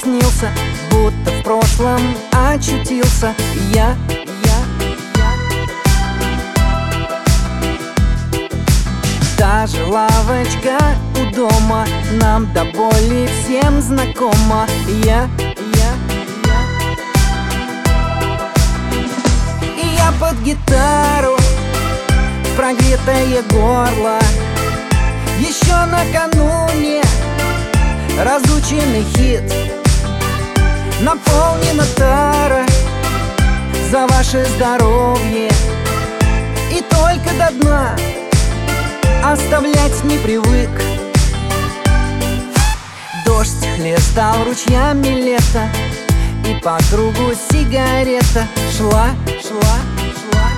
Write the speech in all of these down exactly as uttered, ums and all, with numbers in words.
снился, будто в прошлом очутился я, я, я. Даже лавочка у дома нам до боли всем знакома. Я, я, я. И я под гитару, прогретое горло, еще накануне разученный хит. Наполнена тара за ваше здоровье, и только до дна оставлять не привык. Дождь хлестал ручьями лето, и по кругу сигарета шла, шла, шла.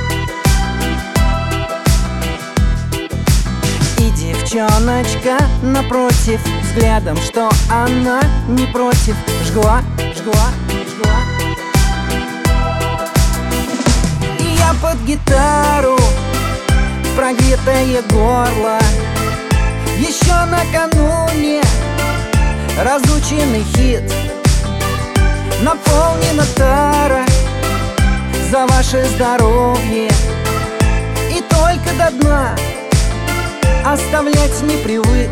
И девчоночка напротив, взглядом, что она не против, жгла, жгла, жгла. И я под гитару, прогретое горло, еще накануне разученный хит. Наполнена тара за ваше здоровье, и только до дна оставлять не привык.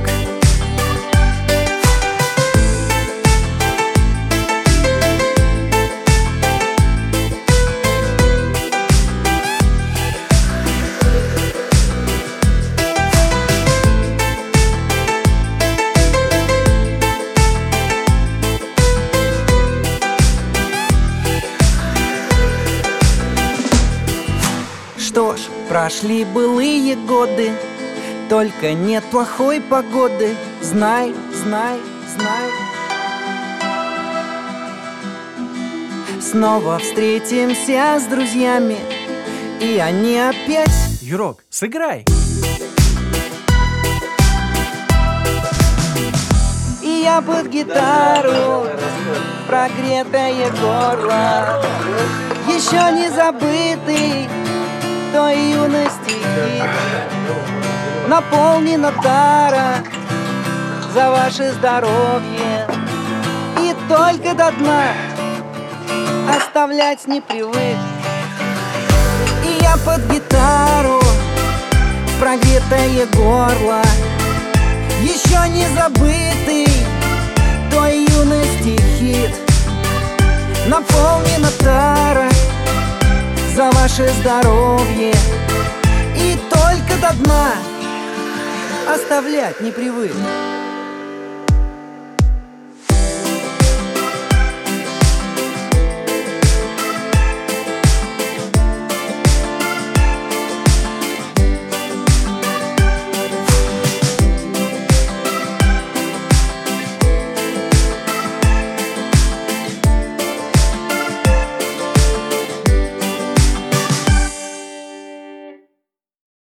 Что ж, прошли былые годы, только нет плохой погоды. Знай, знай, знай. Снова встретимся с друзьями, и они опять... Юрок, сыграй! И я под гитару, прогретое горло, еще не забытый той юности хит. Наполнена тара за ваше здоровье, и только до дна оставлять не привык. И я под гитару, прогретое горло, еще не забытый той юности хит. Наполнена тара за ваше здоровье, и только до дна оставлять не привык.